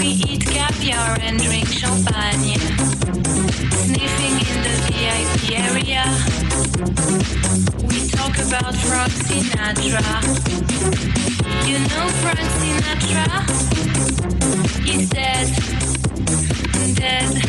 eat caviar and drink champagne. Sniffing in the VIP area. We talk about Frank Sinatra. You know Frank Sinatra? He's dead. Dead.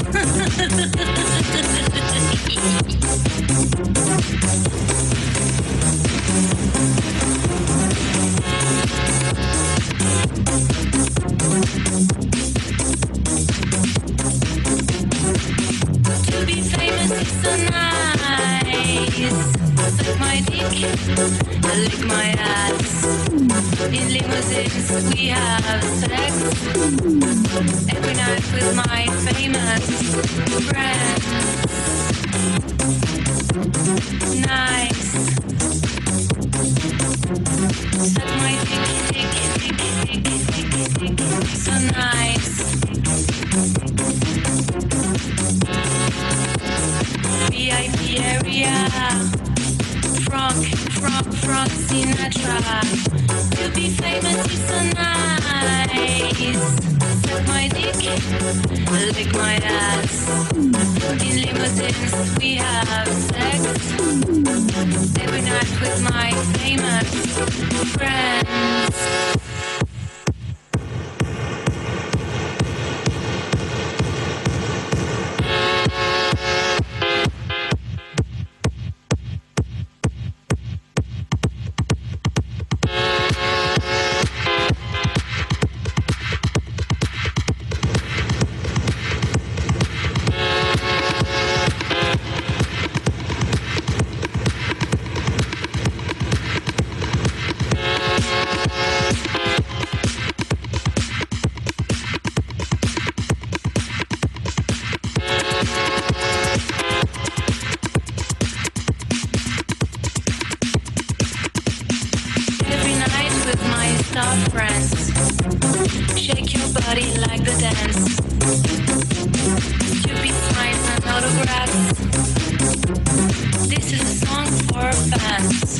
To be famous is so nice. Suck my dick, lick my ass. In limousines we have sex. Every night with my famous friends. Nice. Suck my dick, so nice. VIP area. Frank Sinatra. To be famous is so nice. Suck my dick, lick my ass. In limousines we have sex. Every night with my famous friends. Friends, shake your body like the dance. Stupid smiles and autographs. This is a song for fans.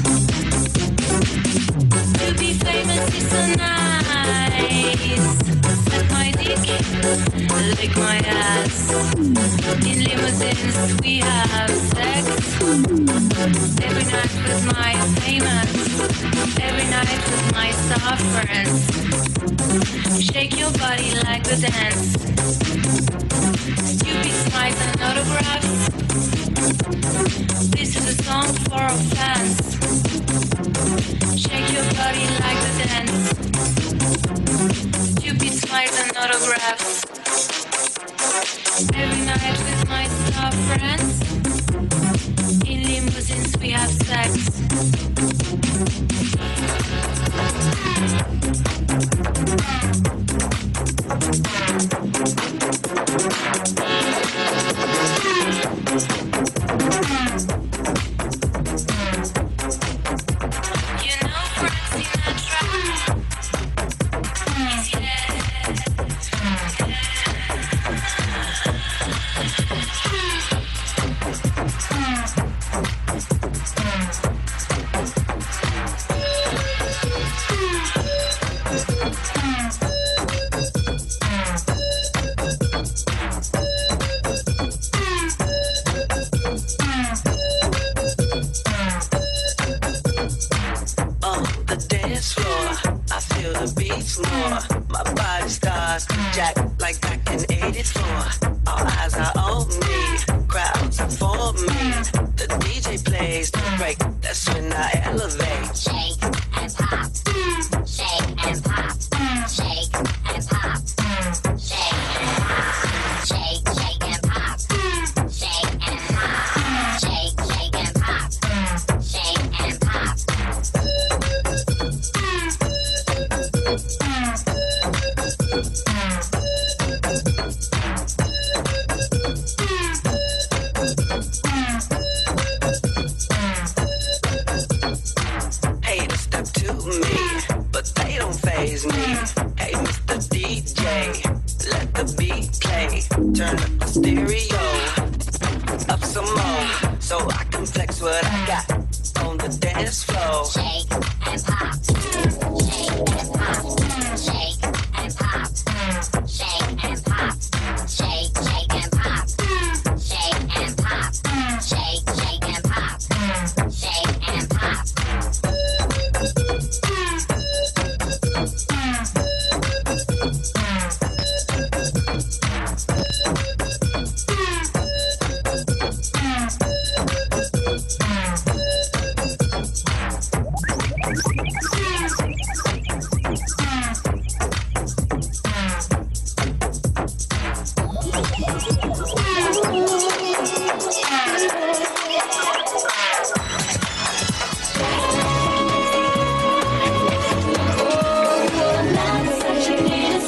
To be famous is so nice. Suck my dick, lick my ass. In limousines we have sex. Every night with my famous. Every night with my star friends. Shake your body like the dance. Stupid smiles and autographs. This is a song for our fans. Shake your body like the dance. Stupid smiles and autographs. Every night with my star friends. In limousines we have sex.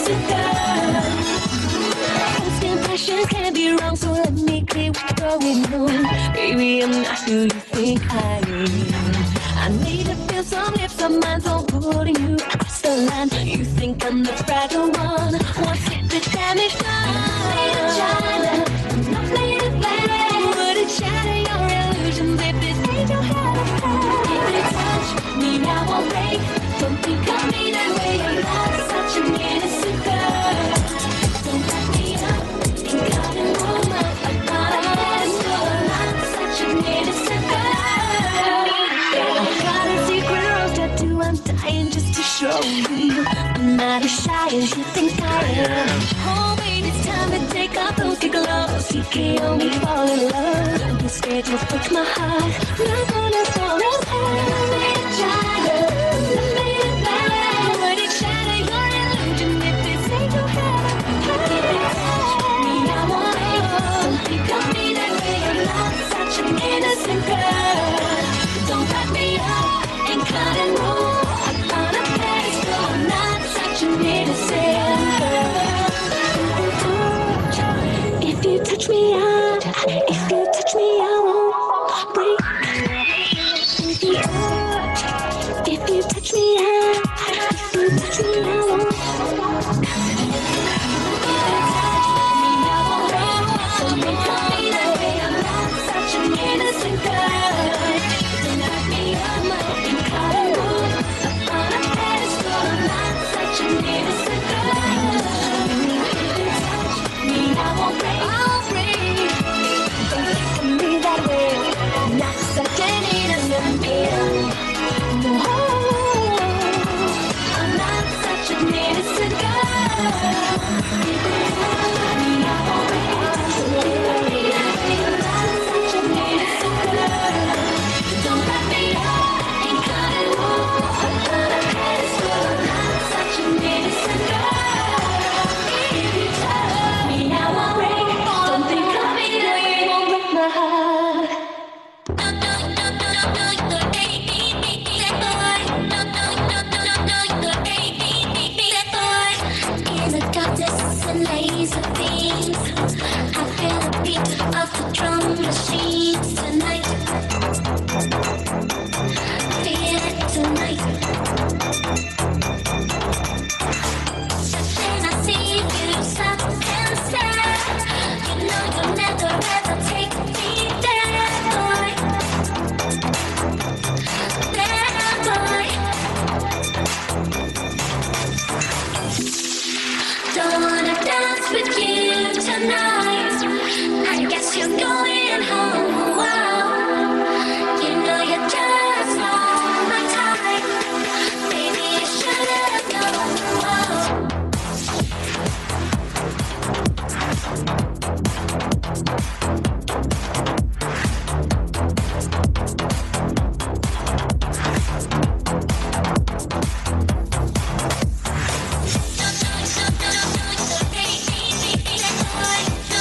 Passions can be wrong, so let me clear what's going on. Baby, I'm not who you think I am. I need to feel some lips of mine, so pulling you across the line. You think I'm the fragile one, once hit the damage done. Made of China, not made of glass. Would it shatter your illusions if this ain't your habitat? If you touch me, I won't break. Don't think of me that way, I'm not such an innocent girl. Don't let me up. Just to show you I'm not as shy as you think I am. Oh baby, it's time to take off those gloves. You can only fall in love. I'm scared you'll break my heart. Not gonna fall apart. Would it shatter your illusion if this ain't your head? If you touch me, I won't wait. Don't think of me that way. I'm not such an innocent girl. Don't wrap me up and cut and roll. If you touch me, I won't break. If you touch me, I won't. Don't think of me that way. I'm not such an innocent girl. Don't let me up and cut and move up on a pedestal. I'm not such an innocent girl. If you touch me, I won't break. I'll break. Don't think of me that way. I'm not such an innocent girl. No, I'm not such an innocent girl. If you touch me, I won't break. I'm not such an innocent girl. Don't let me up and cut and move up on a pedestal. I'm not such an innocent girl. If you touch me, I won't break. Don't think of me that way, won't break my heart. In the darkness and laser beams, I feel the beat of the drum machines tonight. Feel it tonight. Then I see you stop and stare. You know you'll never ever take me there, boy. There, boy. Don't wanna dance with you tonight. I guess you're going home. Wow. You know you're just not my type. Baby, you should have known. Whoa. Don't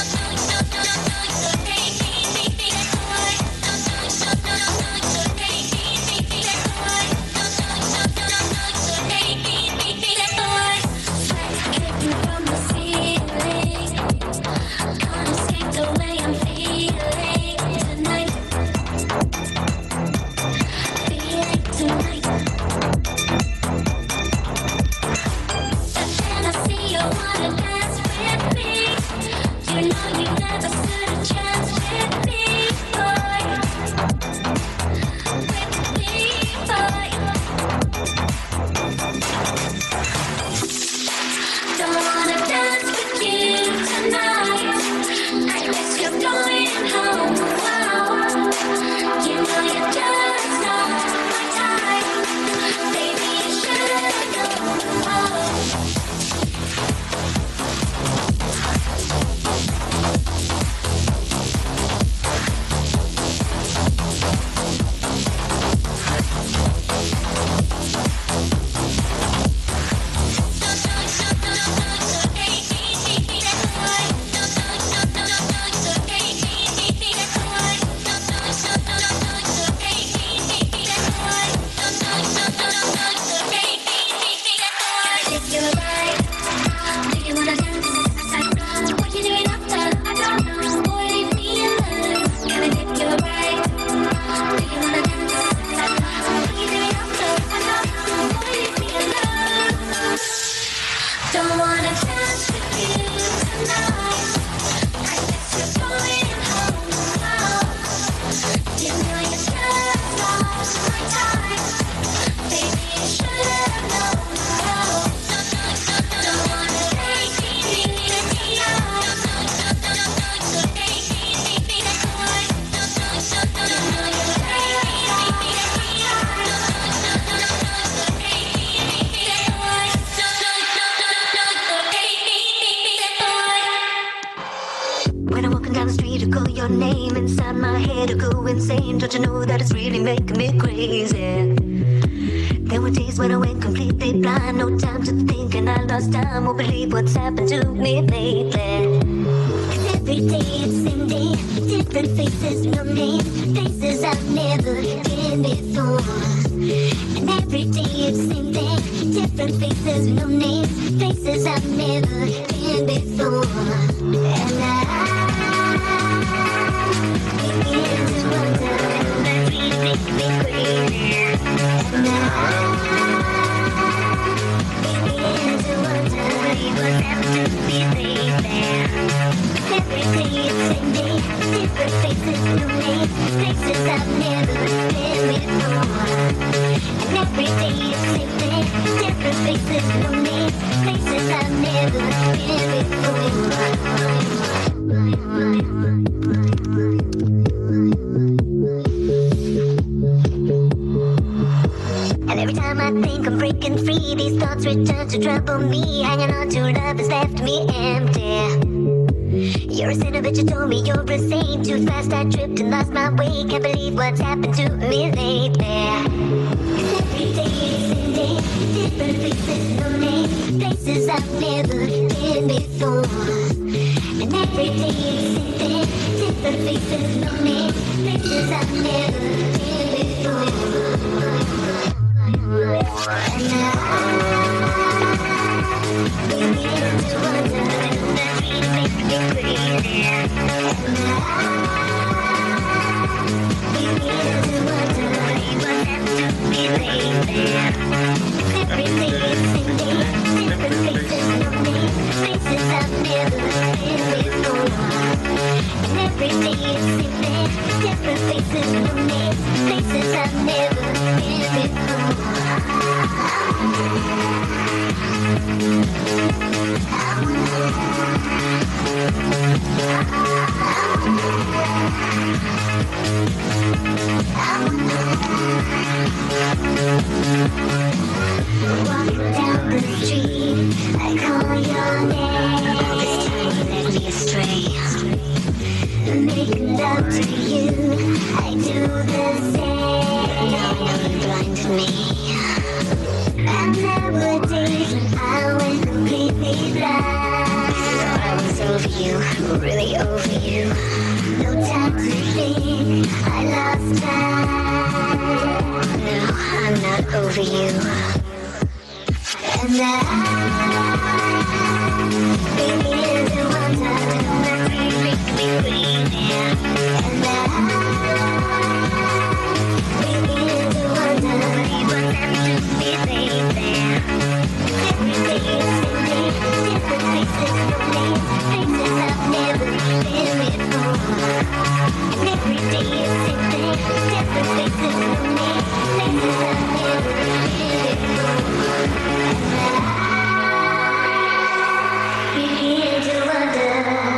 When I'm walking down the street, I call your name inside my head, I go insane. Don't you know that it's really making me crazy? There were days when I went completely blind, no time to think, and I lost time. Won't believe what's happened to me lately. 'Cause every day it's the same day, different faces, no names, places I've never been before. And every day it's the same thing, different faces, no names, places I've never been before. And I begin to wonder, that really makes me crazy. And I begin to wonder what's happened to me lately. Every day it's the same day, different faces, no names, places I've never been before. And every day it's the same thing, different faces, no names, places I've never been before. And every time I think I'm breaking free, these thoughts return to trouble me. Hanging on to love has left me empty. You're a sinner, but you told me you're a saint. Too fast I tripped and lost my way. Can't believe what's happened to me lately. 'Cause every day is the same day, different faces, no names, places I've never been before. And every day is the same thing, different faces, no names, places I've never been before. And I begin to wonder, that really makes me crazy. And I begin to wonder what happened to me lately. Every day it's the same day, different faces, no names, places I've never been before. And every day it's the same thing, different faces, no names, places I've never been before. Walking down the street, I call your name. This time you led me astray. Making love to you, I do the same. Now you blinded me. And there were days when I went completely blind. Thought I was over you, really over you. No time to think, I lost time. No, I'm not over you. And I begin to wonder, that really makes me crazy. And I begin to wonder what's happened to me lately. Every day it's the same day, different faces, no names, places I've never been before. And every day it's the same thing, different faces, no names, places I've never been before. And I begin to wonder.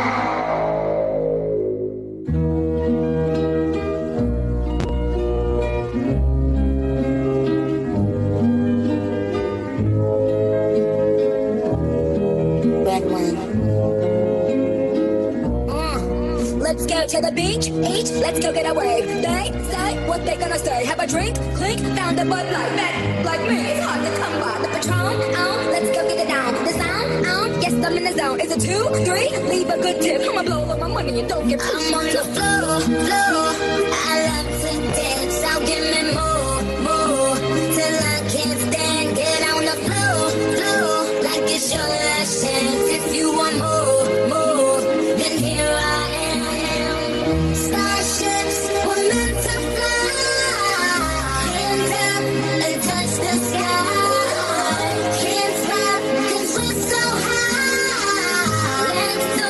Let's go to the beach, eat, let's go get away. They say what they gonna say. Have a drink, clink, found a Bud Light. Bet like me, it's hard to come by. The Patron, let's go get it down. The sound, yes, I'm in the zone. Is it 2, 3? Leave a good tip. I'ma blow all my money and don't give a shit. I'm on the floor, I love to dance. So give me more, till I can't stand. Get on the floor, like it's your last chance. If you want more, then here I am. Starships were meant to fly. Hands up and touch the sky. Can't stop 'cause we're so high. Let's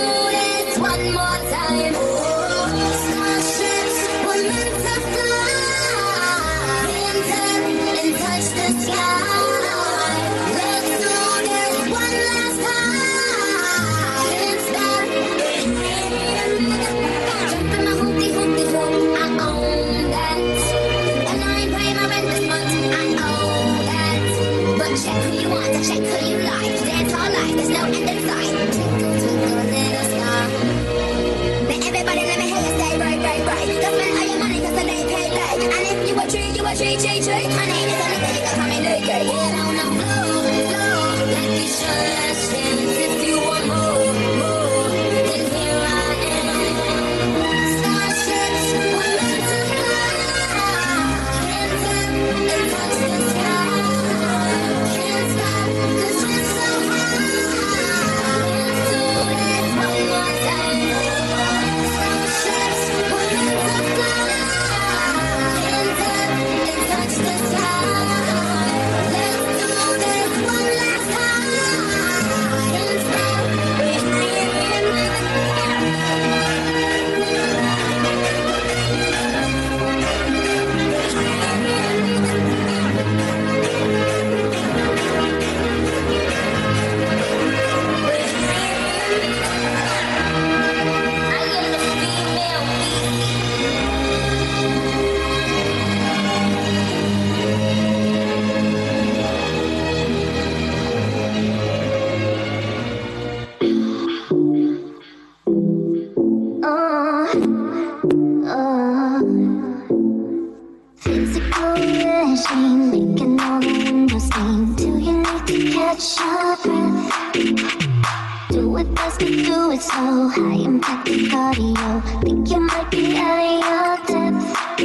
We do it so high impact cardio. Think you might be out of your depth. Do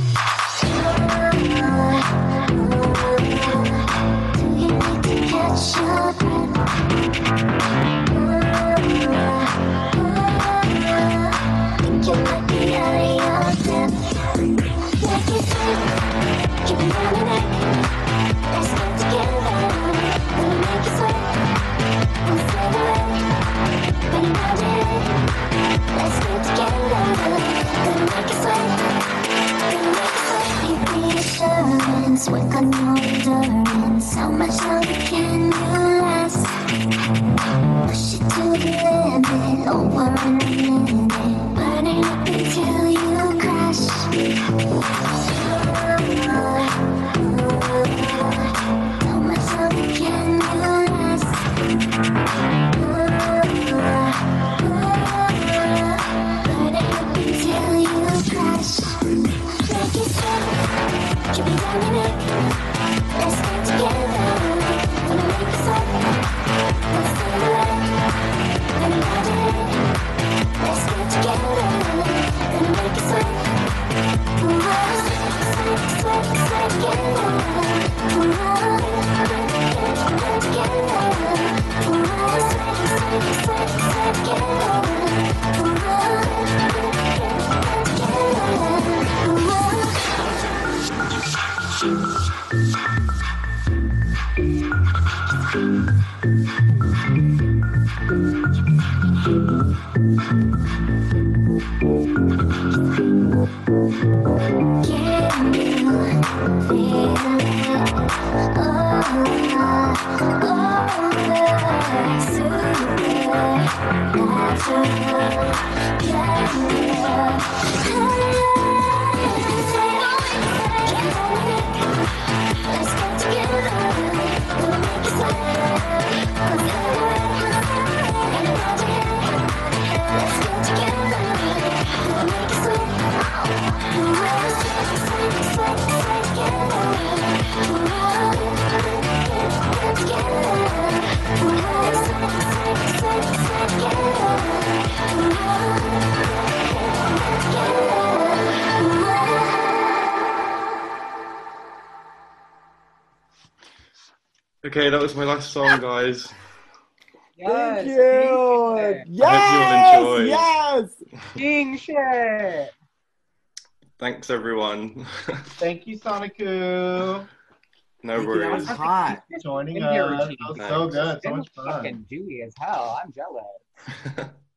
you need to catch your breath? Think you might be out of your depth. Make it sweat, keep it on your neck. Let's get together, gonna make it sweat. We'll slide away, when you want it. Let's get together, gonna make it sweat. Gonna make it sweat. Your reassurance, work on your endurance. How much longer can you last? Push it to the limit, over in a minute. Burn it up until you crash. How much longer can you last? Burn it up until you crash. Make it sweat, keep it on your neck. Let's get together, gonna make it sweat. Let's sail away, when you want it. Let's get together, gonna make it sweat. Sweat, sweat, sweat together. Get together. Sweat, sweat, sweat, sweat Okay, that was my last song, guys. Yes, Thank you. I hope you all enjoyed. Yes. King shit. Thanks, everyone. Thank you, Sonicu, No Thank you, that was worries. hot. joining In your us. routine. That was so good. So It was much fun. fucking dewy as hell. I'm jealous.